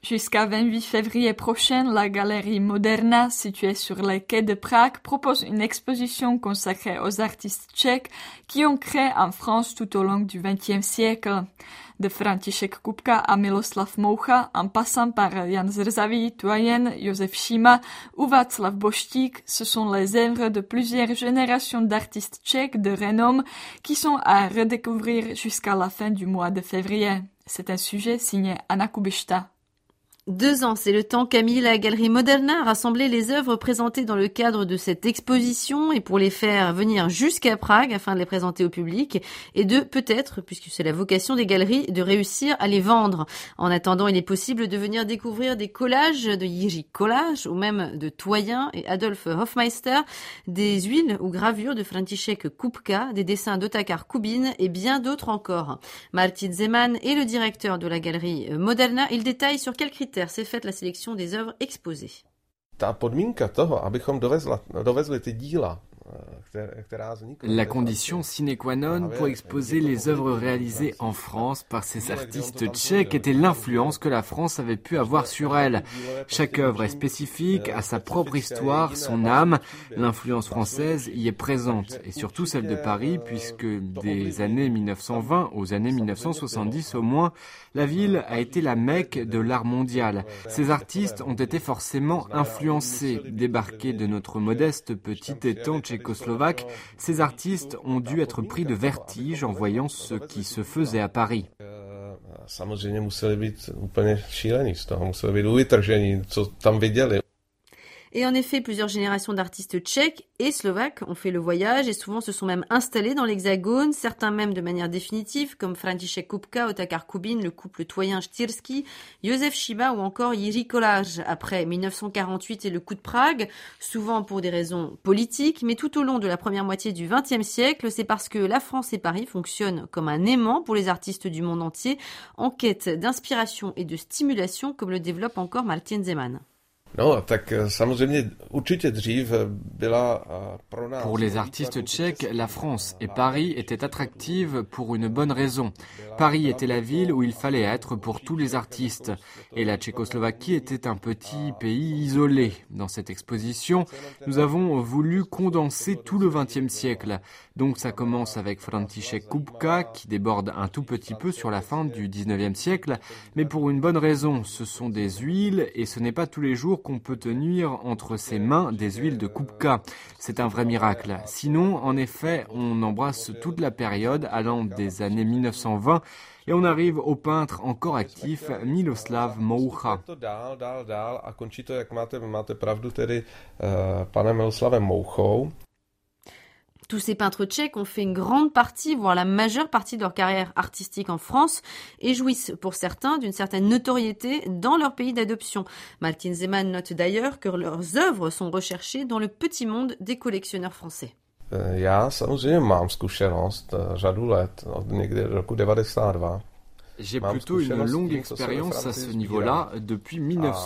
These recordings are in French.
Jusqu'à 28 février prochain, la galerie Moderna, située sur les quais de Prague, propose une exposition consacrée aux artistes tchèques qui ont créé en France tout au long du XXe siècle. De František Kupka à Miloslav Moucha, en passant par Jan Zrzavý, Toyen, Josef Šíma ou Václav Boštík, ce sont les œuvres de plusieurs générations d'artistes tchèques de renom qui sont à redécouvrir jusqu'à la fin du mois de février. C'est un sujet signé Anna Kubišta. 2 ans, c'est le temps qu'a mis la galerie Moderna à rassembler les œuvres présentées dans le cadre de cette exposition et pour les faire venir jusqu'à Prague afin de les présenter au public et de peut-être, puisque c'est la vocation des galeries, de réussir à les vendre. En attendant, il est possible de venir découvrir des collages de Jiří Kolář ou même de Toyen et Adolf Hofmeister, des huiles ou gravures de František Kupka, des dessins d'Otakar Kubin et bien d'autres encore. Martin Zeman est le directeur de la galerie Moderna. Il détaille sur quels critères s'est faite la sélection des œuvres exposées. Ta podmínka toho, abychom dovezli ty díla, La condition sine qua non pour exposer les œuvres réalisées en France par ces artistes tchèques était l'influence que la France avait pu avoir sur elle. Chaque œuvre est spécifique, a sa propre histoire, son âme. L'influence française y est présente, et surtout celle de Paris, puisque des années 1920 aux années 1970 au moins, la ville a été la Mecque de l'art mondial. Ces artistes ont été forcément influencés. Débarqués de notre modeste petit étang tchécoslovaque, ces artistes ont dû être pris de vertige en voyant ce qui se faisait à Paris. Samozřejmě museli být úplně šílení z toho, museli být vytržení, co tam viděli. Et en effet, plusieurs générations d'artistes tchèques et slovaques ont fait le voyage et souvent se sont même installés dans l'Hexagone, certains même de manière définitive, comme František Kupka, Otakar Kubin, le couple Toyen-Štýrský, Josef Šíma ou encore Jiří Kolář. Après 1948 et le coup de Prague, souvent pour des raisons politiques, mais tout au long de la première moitié du XXe siècle, c'est parce que la France et Paris fonctionnent comme un aimant pour les artistes du monde entier, en quête d'inspiration et de stimulation, comme le développe encore Martin Zeman. No, tak samozřejmě určitě dřív byla pro nás... Pour les artistes tchèques, la France et Paris étaient attractives pour une bonne raison. Paris était la ville où il fallait être pour tous les artistes. Et la Tchécoslovaquie était un petit pays isolé. Dans cette exposition, nous avons voulu condenser tout le XXe siècle. Donc ça commence avec František Kupka, qui déborde un tout petit peu sur la fin du XIXe siècle, mais pour une bonne raison. Ce sont des huiles et ce n'est pas tous les jours qu'on peut tenir entre ses mains des huiles de Kupka. C'est un vrai miracle. Sinon, en effet, on embrasse toute la période allant des années 1920 et on arrive au peintre encore actif Miloslav Moucha. Dál a končí to, jak máte pravdu, tedy panem Miloslavem Mouchou. Tous ces peintres tchèques ont fait une grande partie, voire la majeure partie de leur carrière artistique en France et jouissent pour certains d'une certaine notoriété dans leur pays d'adoption. Martin Zeman note d'ailleurs que leurs œuvres sont recherchées dans le petit monde des collectionneurs français. Já samozřejmě mám zkušenost řadu let, od někdy roku 92. J'ai plutôt une longue expérience à ce niveau-là depuis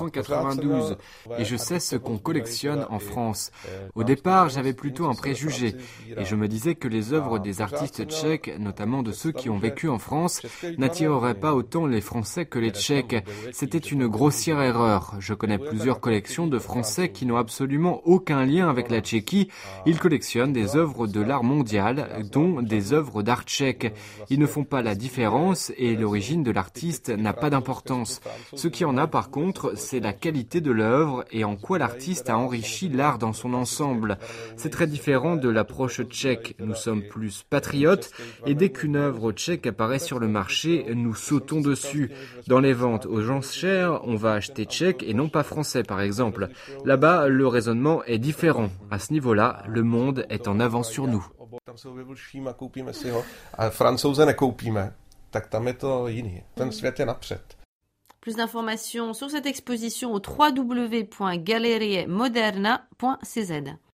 1992 et je sais ce qu'on collectionne en France. Au départ, j'avais plutôt un préjugé et je me disais que les œuvres des artistes tchèques, notamment de ceux qui ont vécu en France, n'attireraient pas autant les Français que les Tchèques. C'était une grossière erreur. Je connais plusieurs collections de Français qui n'ont absolument aucun lien avec la Tchéquie. Ils collectionnent des œuvres de l'art mondial, dont des œuvres d'art tchèque. Ils ne font pas la différence et l'origine de l'artiste n'a pas d'importance. Ce qui en a par contre, c'est la qualité de l'œuvre et en quoi l'artiste a enrichi l'art dans son ensemble. C'est très différent de l'approche tchèque. Nous sommes plus patriotes et dès qu'une œuvre tchèque apparaît sur le marché, nous sautons dessus. Dans les ventes aux enchères, on va acheter tchèque et non pas français par exemple. Là-bas, le raisonnement est différent. À ce niveau-là, le monde est en avance sur nous. Tak tam je to jiný. Ten svět je napřed. Plus d'informations sur cette exposition au www.galeriemoderna.cz.